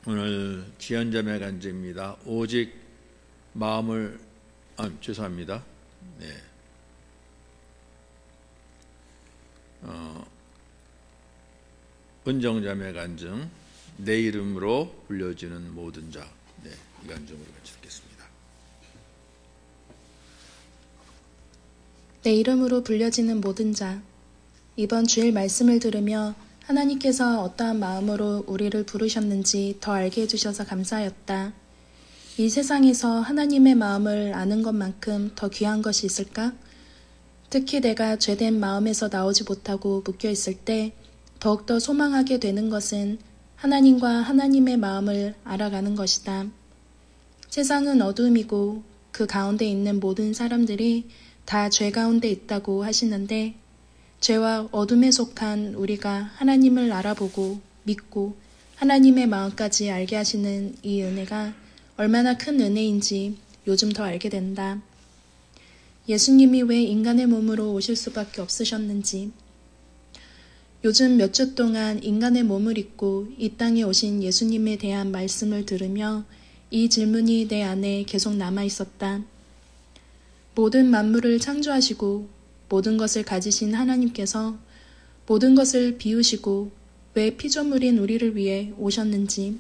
오늘 지연자매 간증입니다. 오직 마음을 죄송합니다. 네. 은정자매 간증, 내 이름으로 불려지는 모든 자. 네, 이 간증으로 같이 듣겠습니다. 내 이름으로 불려지는 모든 자. 이번 주일 말씀을 들으며 하나님께서 어떠한 마음으로 우리를 부르셨는지 더 알게 해주셔서 감사하였다. 이 세상에서 하나님의 마음을 아는 것만큼 더 귀한 것이 있을까? 특히 내가 죄된 마음에서 나오지 못하고 묶여있을 때 더욱더 소망하게 되는 것은 하나님과 하나님의 마음을 알아가는 것이다. 세상은 어둠이고 그 가운데 있는 모든 사람들이 다 죄 가운데 있다고 하시는데 죄와 어둠에 속한 우리가 하나님을 알아보고 믿고 하나님의 마음까지 알게 하시는 이 은혜가 얼마나 큰 은혜인지 요즘 더 알게 된다. 예수님이 왜 인간의 몸으로 오실 수밖에 없으셨는지, 요즘 몇 주 동안 인간의 몸을 입고 이 땅에 오신 예수님에 대한 말씀을 들으며 이 질문이 내 안에 계속 남아있었다. 모든 만물을 창조하시고 모든 것을 가지신 하나님께서 모든 것을 비우시고 왜 피조물인 우리를 위해 오셨는지,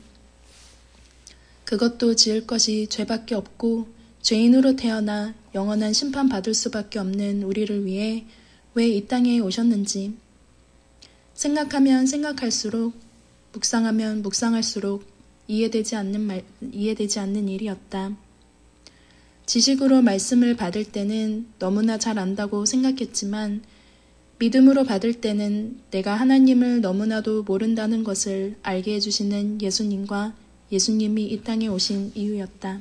그것도 지을 것이 죄밖에 없고 죄인으로 태어나 영원한 심판받을 수밖에 없는 우리를 위해 왜 이 땅에 오셨는지, 생각하면 생각할수록, 묵상하면 묵상할수록 이해되지 않는 일이었다. 지식으로 말씀을 받을 때는 너무나 잘 안다고 생각했지만 믿음으로 받을 때는 내가 하나님을 너무나도 모른다는 것을 알게 해주시는 예수님과 예수님이 이 땅에 오신 이유였다.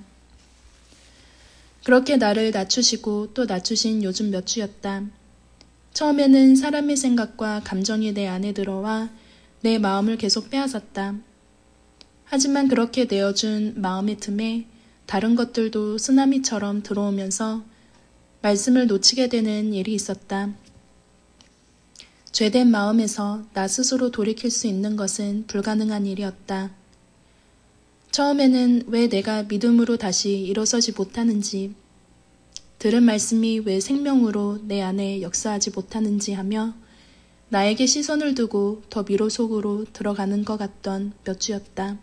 그렇게 나를 낮추시고 또 낮추신 요즘 몇 주였다. 처음에는 사람의 생각과 감정이 내 안에 들어와 내 마음을 계속 빼앗았다. 하지만 그렇게 내어준 마음의 틈에 다른 것들도 쓰나미처럼 들어오면서 말씀을 놓치게 되는 일이 있었다. 죄된 마음에서 나 스스로 돌이킬 수 있는 것은 불가능한 일이었다. 처음에는 왜 내가 믿음으로 다시 일어서지 못하는지, 들은 말씀이 왜 생명으로 내 안에 역사하지 못하는지 하며 나에게 시선을 두고 더 미로 속으로 들어가는 것 같던 몇 주였다.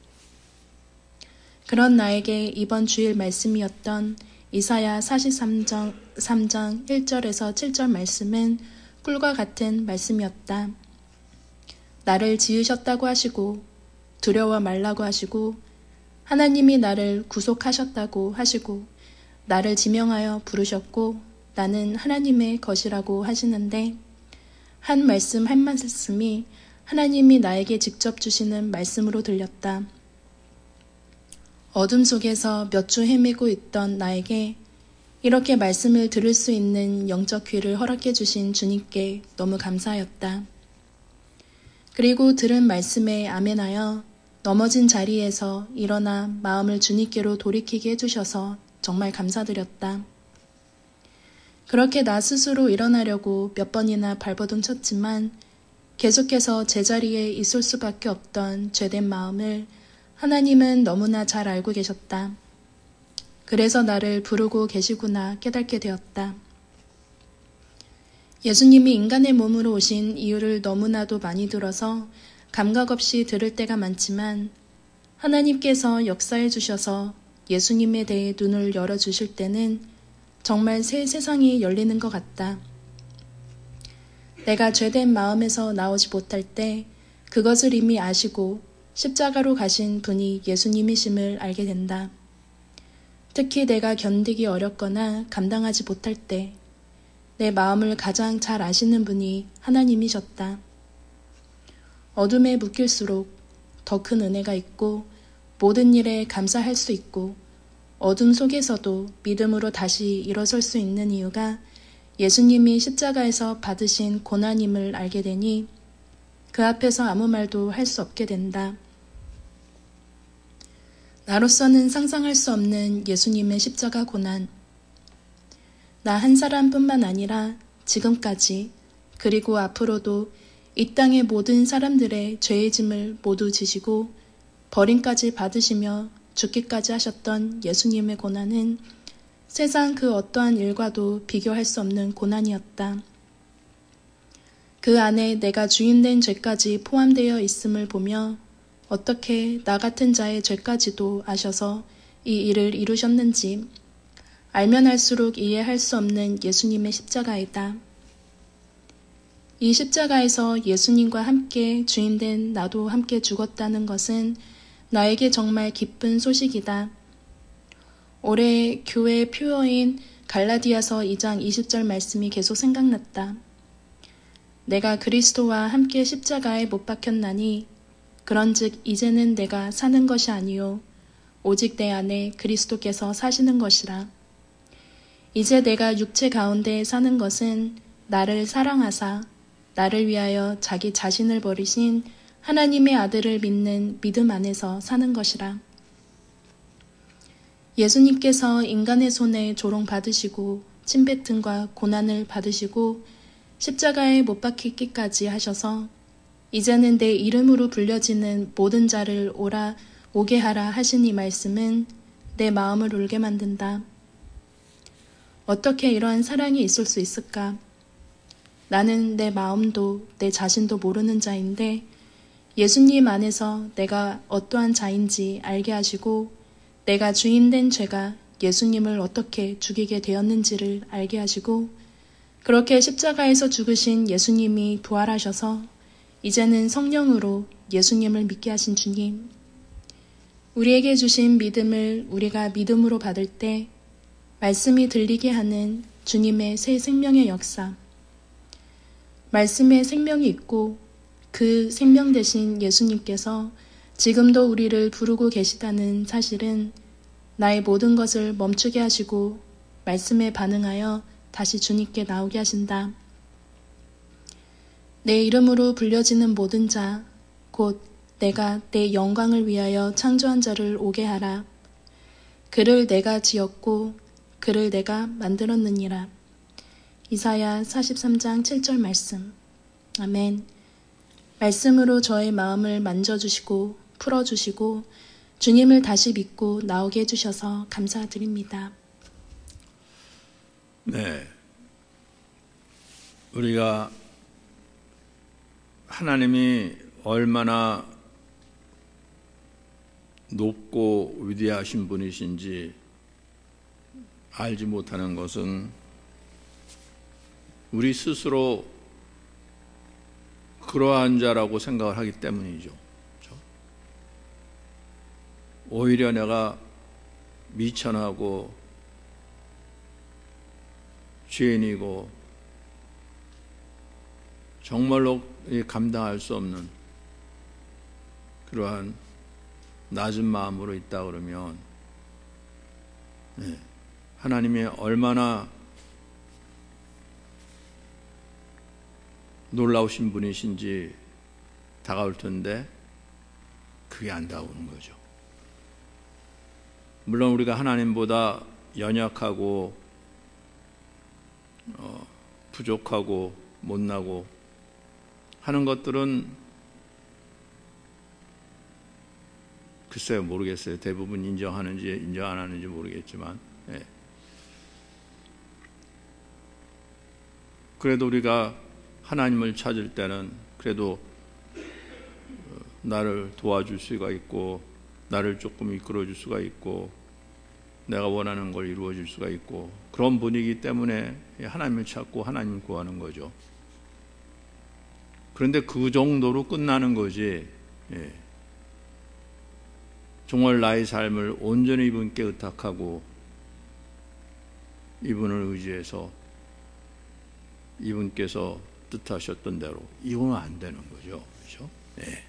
그런 나에게 이번 주일 말씀이었던 이사야 43장 1절에서 7절 말씀은 꿀과 같은 말씀이었다. 나를 지으셨다고 하시고 두려워 말라고 하시고 하나님이 나를 구속하셨다고 하시고 나를 지명하여 부르셨고 나는 하나님의 것이라고 하시는데 한 말씀이 하나님이 나에게 직접 주시는 말씀으로 들렸다. 어둠 속에서 몇 주 헤매고 있던 나에게 이렇게 말씀을 들을 수 있는 영적 귀를 허락해 주신 주님께 너무 감사하였다. 그리고 들은 말씀에 아멘하여 넘어진 자리에서 일어나 마음을 주님께로 돌이키게 해주셔서 정말 감사드렸다. 그렇게 나 스스로 일어나려고 몇 번이나 발버둥 쳤지만 계속해서 제자리에 있을 수밖에 없던 죄된 마음을 하나님은 너무나 잘 알고 계셨다. 그래서 나를 부르고 계시구나 깨닫게 되었다. 예수님이 인간의 몸으로 오신 이유를 너무나도 많이 들어서 감각 없이 들을 때가 많지만 하나님께서 역사해 주셔서 예수님에 대해 눈을 열어주실 때는 정말 새 세상이 열리는 것 같다. 내가 죄된 마음에서 나오지 못할 때 그것을 이미 아시고 십자가로 가신 분이 예수님이심을 알게 된다. 특히 내가 견디기 어렵거나 감당하지 못할 때 내 마음을 가장 잘 아시는 분이 하나님이셨다. 어둠에 묶일수록 더 큰 은혜가 있고 모든 일에 감사할 수 있고 어둠 속에서도 믿음으로 다시 일어설 수 있는 이유가 예수님이 십자가에서 받으신 고난임을 알게 되니 그 앞에서 아무 말도 할 수 없게 된다. 나로서는 상상할 수 없는 예수님의 십자가 고난. 나 한 사람뿐만 아니라 지금까지 그리고 앞으로도 이 땅의 모든 사람들의 죄의 짐을 모두 지시고 버림까지 받으시며 죽기까지 하셨던 예수님의 고난은 세상 그 어떠한 일과도 비교할 수 없는 고난이었다. 그 안에 내가 주인된 죄까지 포함되어 있음을 보며 어떻게 나 같은 자의 죄까지도 아셔서 이 일을 이루셨는지 알면 할수록 이해할 수 없는 예수님의 십자가이다. 이 십자가에서 예수님과 함께 주인된 나도 함께 죽었다는 것은 나에게 정말 기쁜 소식이다. 올해 교회 표어인 갈라디아서 2장 20절 말씀이 계속 생각났다. 내가 그리스도와 함께 십자가에 못 박혔나니 그런즉 이제는 내가 사는 것이 아니요 오직 내 안에 그리스도께서 사시는 것이라. 이제 내가 육체 가운데 사는 것은 나를 사랑하사 나를 위하여 자기 자신을 버리신 하나님의 아들을 믿는 믿음 안에서 사는 것이라. 예수님께서 인간의 손에 조롱받으시고 침뱉음과 고난을 받으시고 십자가에 못 박히기까지 하셔서 이제는 내 이름으로 불려지는 모든 자를 오게 하라 하신 이 말씀은 내 마음을 울게 만든다. 어떻게 이러한 사랑이 있을 수 있을까? 나는 내 마음도 내 자신도 모르는 자인데 예수님 안에서 내가 어떠한 자인지 알게 하시고 내가 주인된 죄가 예수님을 어떻게 죽이게 되었는지를 알게 하시고 그렇게 십자가에서 죽으신 예수님이 부활하셔서 이제는 성령으로 예수님을 믿게 하신 주님, 우리에게 주신 믿음을 우리가 믿음으로 받을 때 말씀이 들리게 하는 주님의 새 생명의 역사, 말씀에 생명이 있고 그 생명 되신 예수님께서 지금도 우리를 부르고 계시다는 사실은 나의 모든 것을 멈추게 하시고 말씀에 반응하여 다시 주님께 나오게 하신다. 내 이름으로 불려지는 모든 자, 곧 내가 내 영광을 위하여 창조한 자를 오게 하라. 그를 내가 지었고 그를 내가 만들었느니라. 이사야 43장 7절 말씀. 아멘. 말씀으로 저의 마음을 만져주시고 풀어주시고 주님을 다시 믿고 나오게 해주셔서 감사드립니다. 네. 우리가 하나님이 얼마나 높고 위대하신 분이신지 알지 못하는 것은 우리 스스로 그러한 자라고 생각을 하기 때문이죠. 그렇죠? 오히려 내가 미천하고 죄인이고 정말로 감당할 수 없는 그러한 낮은 마음으로 있다 그러면 하나님이 얼마나 놀라우신 분이신지 다가올 텐데 그게 안 다가오는 거죠. 물론 우리가 하나님보다 연약하고 부족하고 못나고 하는 것들은 글쎄요, 모르겠어요. 대부분 인정하는지 인정 안 하는지 모르겠지만 그래도 우리가 하나님을 찾을 때는 그래도 나를 도와줄 수가 있고 나를 조금 이끌어줄 수가 있고 내가 원하는 걸 이루어줄 수가 있고 그런 분이기 때문에 하나님을 찾고 하나님을 구하는 거죠. 그런데 그 정도로 끝나는 거지 정말 나의 삶을 온전히 이분께 의탁하고 이분을 의지해서 이분께서 뜻하셨던 대로 이거는 안 되는 거죠. 그렇죠? 네.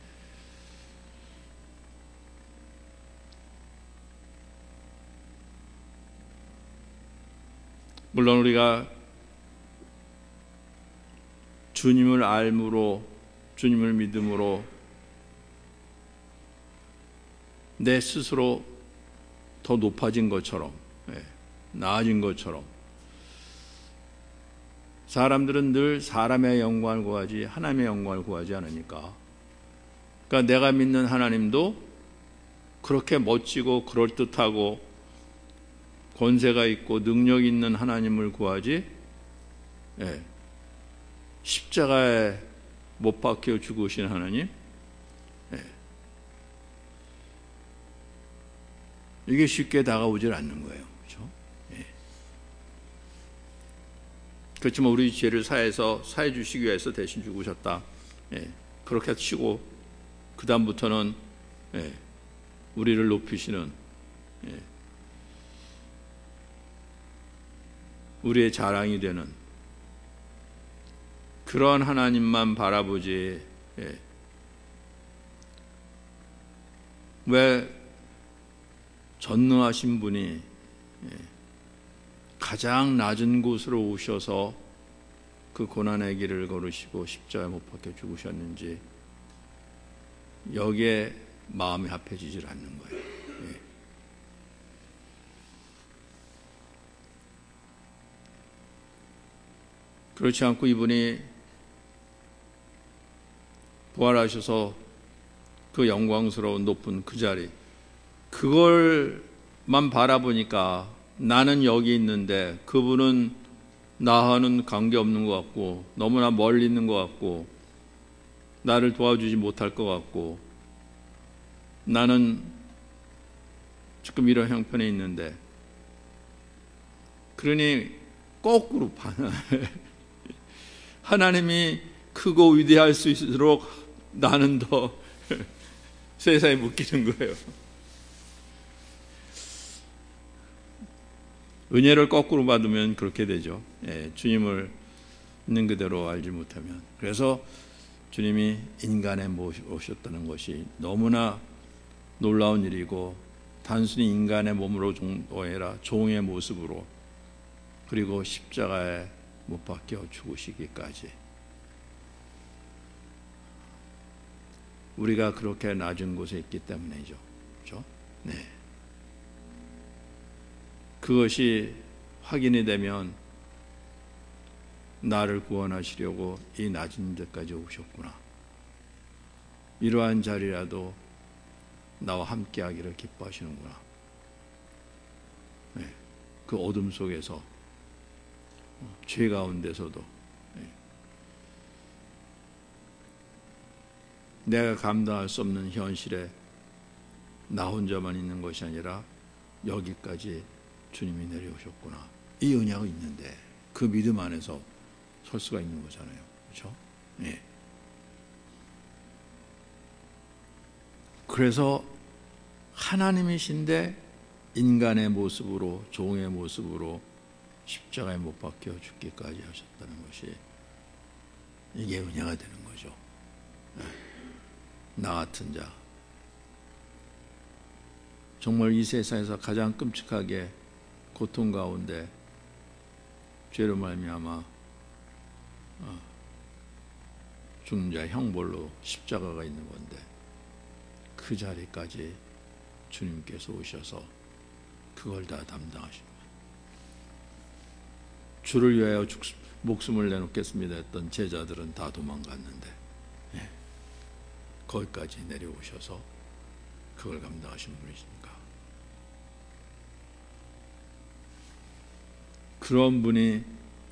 물론 우리가 주님을 알므로 주님을 믿음으로 내 스스로 더 높아진 것처럼 나아진 것처럼 사람들은 늘 사람의 영광을 구하지 하나님의 영광을 구하지 않으니까 그러니까 내가 믿는 하나님도 그렇게 멋지고 그럴듯하고 권세가 있고 능력 있는 하나님을 구하지, 십자가에 못 박혀 죽으신 하나님, 이게 쉽게 다가오질 않는 거예요. 그렇죠? 그렇지만 우리 죄를 사해 주시기 위해서 대신 죽으셨다. 그렇게 치고 그 다음부터는 우리를 높이시는, 우리의 자랑이 되는 그러한 하나님만 바라보지, 왜 전능하신 분이 가장 낮은 곳으로 오셔서 그 고난의 길을 걸으시고 십자가에 못 박혀 죽으셨는지 여기에 마음이 합해지질 않는 거예요. 그렇지 않고 이분이 부활하셔서 그 영광스러운 높은 그 자리, 그걸만 바라보니까 나는 여기 있는데 그분은 나와는 관계없는 것 같고 너무나 멀리 있는 것 같고 나를 도와주지 못할 것 같고 나는 지금 이런 형편에 있는데, 그러니 거꾸로 하나님이 크고 위대할 수 있도록 나는 더 세상에 묶이는 거예요. 은혜를 거꾸로 받으면 그렇게 되죠. 주님을 있는 그대로 알지 못하면. 그래서 주님이 인간에 오셨다는 것이 너무나 놀라운 일이고, 단순히 인간의 몸으로 정도 아니라 종의 모습으로, 그리고 십자가에 못 박혀 죽으시기까지. 우리가 그렇게 낮은 곳에 있기 때문이죠. 그렇죠? 네. 그것이 확인이 되면 나를 구원하시려고 이 낮은 데까지 오셨구나. 이러한 자리라도 나와 함께하기를 기뻐하시는구나. 네. 그 어둠 속에서, 죄 가운데서도 내가 감당할 수 없는 현실에 나 혼자만 있는 것이 아니라 여기까지 주님이 내려오셨구나. 이 은혜가 있는데 그 믿음 안에서 설 수가 있는 거잖아요. 그렇죠? 네. 그래서 하나님이신데 인간의 모습으로, 종의 모습으로 십자가에 못 박혀 죽기까지 하셨다는 것이, 이게 은혜가 되는 거죠. 네. 나 같은 자, 정말 이 세상에서 가장 끔찍하게 고통 가운데 죄로 말미암아 죽는 자 형벌로 십자가가 있는 건데, 그 자리까지 주님께서 오셔서 그걸 다 담당하신 거예요. 주를 위하여 목숨을 내놓겠습니다 했던 제자들은 다 도망갔는데, 거기까지 내려오셔서 그걸 감당하신 분이십니까? 그런 분이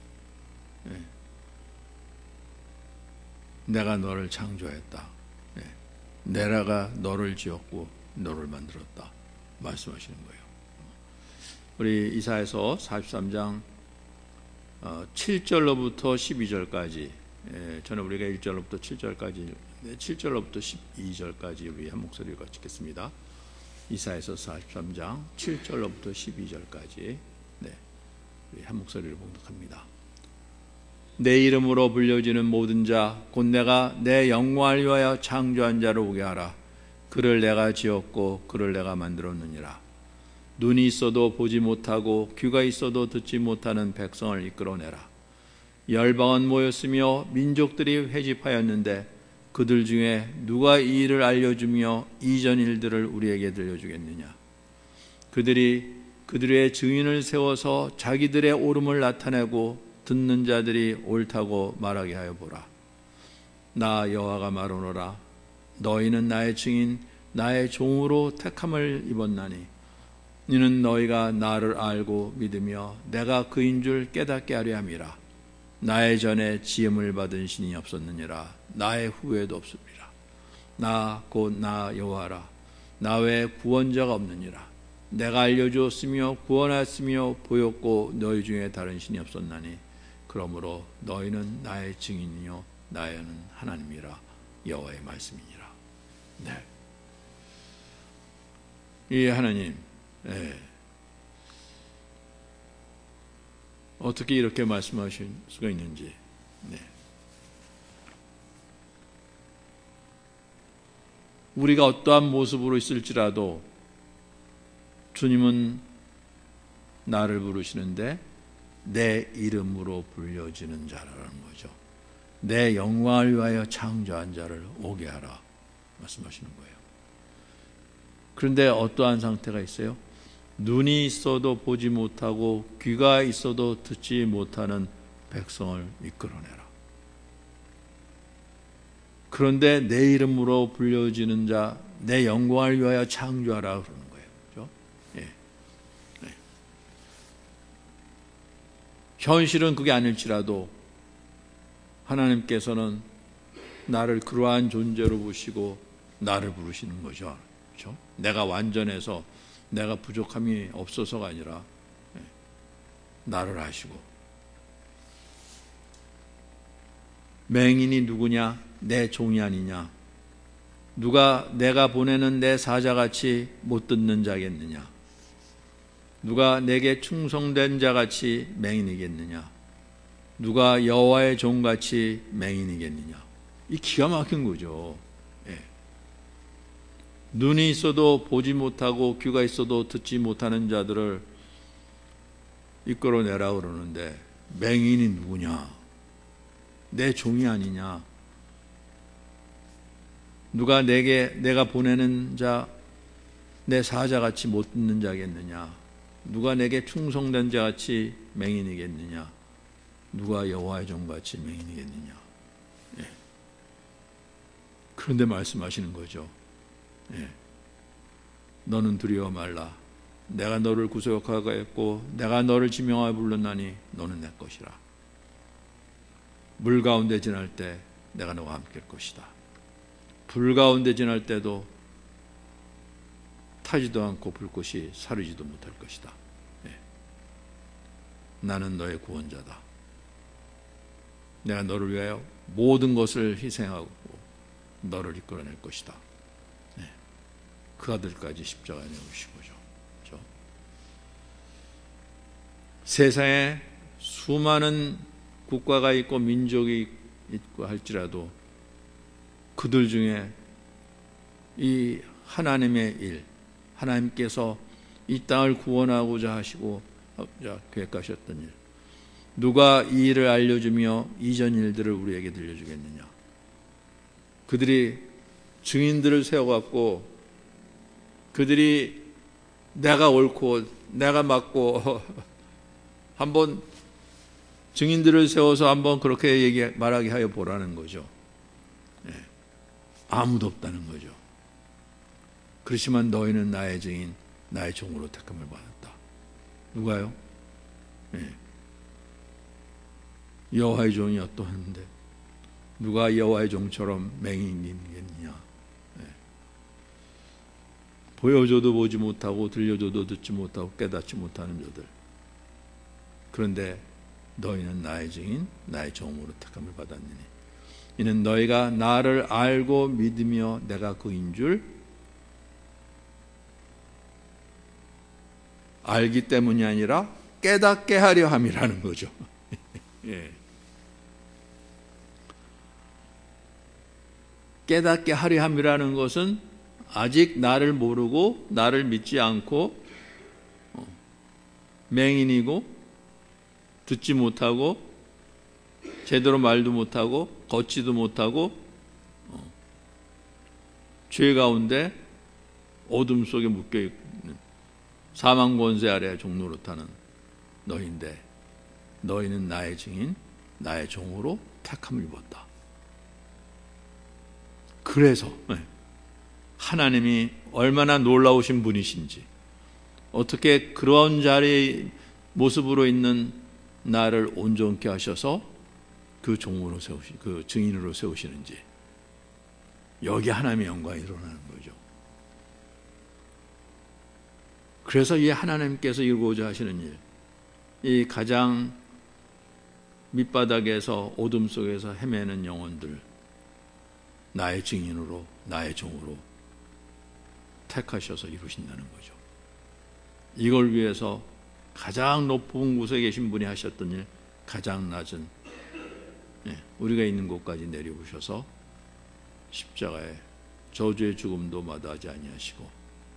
내가 너를 창조했다, 내가 너를 지었고 너를 만들었다 말씀하시는 거예요. 우리 이사야서 43장 7절로부터 12절까지, 저는 우리가 1절로부터 7절까지, 7절로부터 12절까지 우리 한 목소리를 같이 읽겠습니다. 이사야서 43장 7절로부터 12절까지 우리 한 목소리를 봉독합니다. 내 이름으로 불려지는 모든 자, 곧 내가 내 영광을 위하여 창조한 자를 오게 하라. 그를 내가 지었고 그를 내가 만들었느니라. 눈이 있어도 보지 못하고 귀가 있어도 듣지 못하는 백성을 이끌어내라. 열방은 모였으며 민족들이 회집하였는데 그들 중에 누가 이 일을 알려주며 이전 일들을 우리에게 들려주겠느냐. 그들의 증인을 세워서 자기들의 옳음을 나타내고 듣는 자들이 옳다고 말하게 하여 보라. 나 여호와가 말하노라. 너희는 나의 증인 나의 종으로 택함을 입었나니 이는 너희가 나를 알고 믿으며 내가 그인 줄 깨닫게 하려 함이라. 나의 전에 지음을 받은 신이 없었느니라. 나의 후에도 없으리라. 나 곧 나 여호와라. 나 외에 구원자가 없느니라. 내가 알려주었으며 구원하였으며 보였고 너희 중에 다른 신이 없었나니 그러므로 너희는 나의 증인이요 나는 하나님이라. 여호와의 말씀이니라. 네. 이 하나님, 어떻게 이렇게 말씀하실 수가 있는지. 우리가 어떠한 모습으로 있을지라도 주님은 나를 부르시는데 내 이름으로 불려지는 자라는 거죠. 내 영광을 위하여 창조한 자를 오게 하라 말씀하시는 거예요. 그런데 어떠한 상태가 있어요? 눈이 있어도 보지 못하고 귀가 있어도 듣지 못하는 백성을 이끌어내라. 그런데 내 이름으로 불려지는 자, 내 영광을 위하여 창조하라 그러는 거예요. 그렇죠? 현실은 그게 아닐지라도 하나님께서는 나를 그러한 존재로 보시고 나를 부르시는 거죠. 그렇죠? 내가 완전해서 내가 부족함이 없어서가 아니라 나를 아시고. 맹인이 누구냐? 내 종이 아니냐? 누가 내가 보내는 내 사자같이 못 듣는 자겠느냐? 누가 내게 충성된 자같이 맹인이겠느냐? 누가 여호와의 종같이 맹인이겠느냐? 이 기가 막힌 거죠. 눈이 있어도 보지 못하고 귀가 있어도 듣지 못하는 자들을 이끌어내라 그러는데 맹인이 누구냐? 내 종이 아니냐? 누가 내가 보내는 자, 내 사자같이 못 듣는 자겠느냐? 누가 내게 충성된 자같이 맹인이겠느냐? 누가 여호와의 종같이 맹인이겠느냐? 그런데 말씀하시는 거죠. 너는 두려워 말라. 내가 너를 구속하겠고 내가 너를 지명하여 불렀나니 너는 내 것이라. 물 가운데 지날 때 내가 너와 함께 할 것이다. 불 가운데 지날 때도 타지도 않고 불꽃이 사르지도 못할 것이다. 나는 너의 구원자다. 내가 너를 위하여 모든 것을 희생하고 너를 이끌어낼 것이다. 그 아들까지 십자가에 내오신 거죠. 그렇죠? 세상에 수많은 국가가 있고 민족이 있고 할지라도 그들 중에 이 하나님의 일, 하나님께서 이 땅을 구원하고자 하시고 계획하셨던 일, 누가 이 일을 알려주며 이전 일들을 우리에게 들려주겠느냐? 그들이 증인들을 세워갖고 그들이 내가 옳고 내가 맞고 한번 증인들을 세워서 한번 그렇게 말하게 하여 보라는 거죠. 아무도 없다는 거죠. 그렇지만 너희는 나의 증인, 나의 종으로 택함을 받았다. 누가요? 여호와의 종이 어떠한데 누가 여호와의 종처럼 맹인이겠느냐? 보여줘도 보지 못하고 들려줘도 듣지 못하고 깨닫지 못하는 자들. 그런데 너희는 나의 증인, 나의 종으로 택함을 받았느니 이는 너희가 나를 알고 믿으며 내가 그인 줄 알기 때문이 아니라 깨닫게 하려 함이라는 거죠. 깨닫게 하려 함이라는 것은 아직 나를 모르고 나를 믿지 않고 맹인이고 듣지 못하고 제대로 말도 못하고 걷지도 못하고 죄 가운데 어둠 속에 묶여있는 사망 권세 아래 종노릇하는 너희인데 너희는 나의 증인, 나의 종으로 택함을 입었다. 그래서 하나님이 얼마나 놀라우신 분이신지, 어떻게 그런 자리의 모습으로 있는 나를 온전케 하셔서 그 종으로 그 증인으로 세우시는지, 여기 하나님의 영광이 드러나는 거죠. 그래서 이 하나님께서 이루고자 하시는 일, 이 가장 밑바닥에서 어둠 속에서 헤매는 영혼들, 나의 증인으로, 나의 종으로 택하셔서 이루신다는 거죠. 이걸 위해서 가장 높은 곳에 계신 분이 하셨던 일, 가장 낮은 우리가 있는 곳까지 내려오셔서 십자가에 저주의 죽음도 마다하지 아니하시고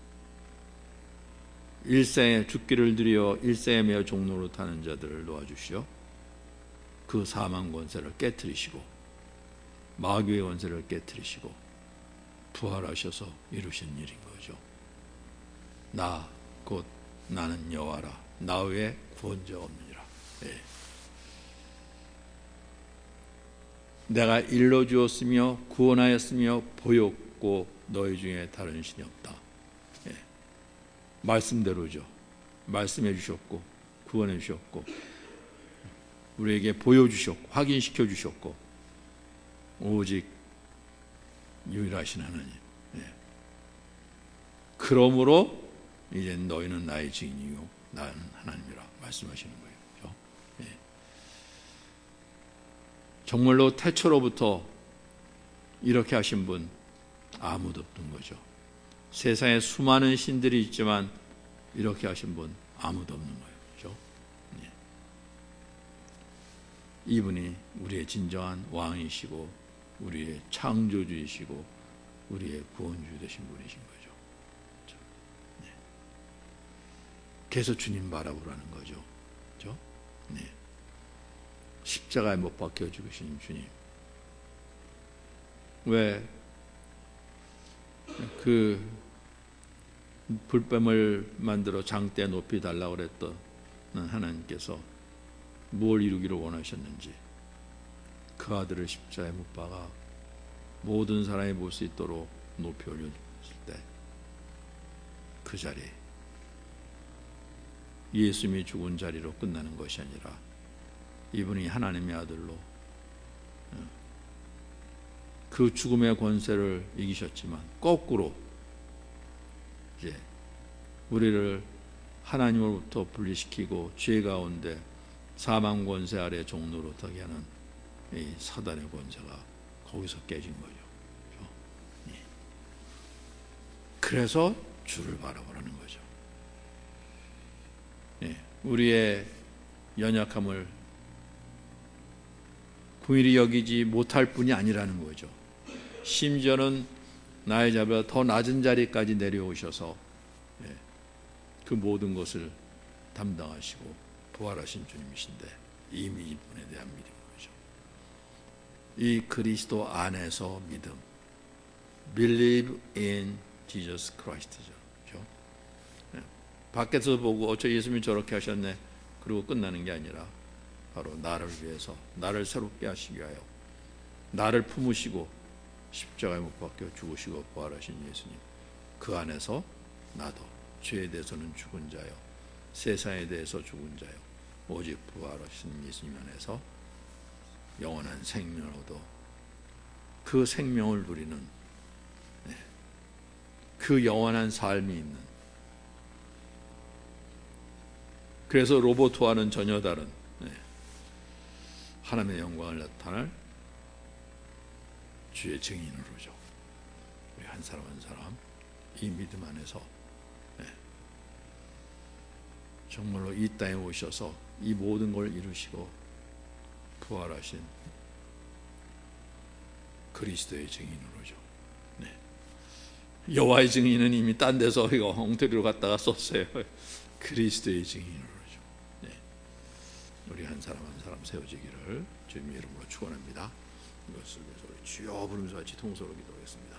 일생에 죽기를 두려워 일생에 매어 종로로 타는 자들을 놓아주시어 그 사망 권세를 깨뜨리시고 마귀의 권세를 깨뜨리시고 부활하셔서 이루신 일인 거죠. 나 곧 나는 여호와라, 나 외에 구원자가 없느니라. 내가 일러주었으며 구원하였으며 보였고 너희 중에 다른 신이 없다. 말씀대로죠. 말씀해 주셨고 구원해 주셨고 우리에게 보여주셨고 확인시켜 주셨고 오직 유일하신 하나님. 그러므로 이제 너희는 나의 증인이요 나는 하나님이라 말씀하시는 거예요. 정말로 태초로부터 이렇게 하신 분 아무도 없던 거죠. 세상에 수많은 신들이 있지만 이렇게 하신 분 아무도 없는 거예요. 그렇죠? 이분이 우리의 진정한 왕이시고 우리의 창조주이시고 우리의 구원주 되신 분이신 거죠. 그렇죠? 그래서 주님 바라보라는 거죠. 그렇죠? 십자가에 못 박혀 죽으신 주님. 왜 그 불뱀을 만들어 장대 높이 달라고 그랬던 하나님께서 무엇을 이루기를 원하셨는지 그 아들을 십자가에 못 박아 모든 사람이 볼 수 있도록 높이 올려줬을 때 그 자리 예수님이 죽은 자리로 끝나는 것이 아니라 이분이 하나님의 아들로 그 죽음의 권세를 이기셨지만 거꾸로 이제 우리를 하나님으로부터 분리시키고 죄 가운데 사망 권세 아래 종로로 타게 하는 이 사단의 권세가 거기서 깨진 거죠. 그래서 주를 바라보라는 거죠. 우리의 연약함을 긍휼히 여기지 못할 뿐이 아니라는 거죠. 심지어는 나의 자보다 더 낮은 자리까지 내려오셔서 그 모든 것을 담당하시고 부활하신 주님이신데 이미 이분에 대한 믿음인 거죠. 이 그리스도 안에서 믿음, believe in Jesus Christ죠. 그렇죠? 밖에서 보고 어쩌 예수님이 저렇게 하셨네 그리고 끝나는 게 아니라 바로 나를 위해서 나를 새롭게 하시기 위하여 나를 품으시고 십자가에 못 박혀 죽으시고 부활하신 예수님, 그 안에서 나도 죄에 대해서는 죽은 자요 세상에 대해서 죽은 자요 오직 부활하신 예수님 안에서 영원한 생명을 얻어 그 생명을 누리는 그 영원한 삶이 있는, 그래서 로봇와는 전혀 다른 하나님의 영광을 나타낼 주의 증인으로죠. 우리 한 사람 한 사람 이 믿음 안에서 정말로 이 땅에 오셔서 이 모든 걸 이루시고 부활하신 그리스도의 증인으로죠. 여호와의 증인은 이미 딴 데서 이거 엉터리로 갖다가 썼어요. 그리스도의 증인으로죠. 우리 한 사람 한 사람 세워지기를 주님의 이름으로 축원합니다. 이것을 위해서 주여 부르면서 같이 통성으로 기도하겠습니다.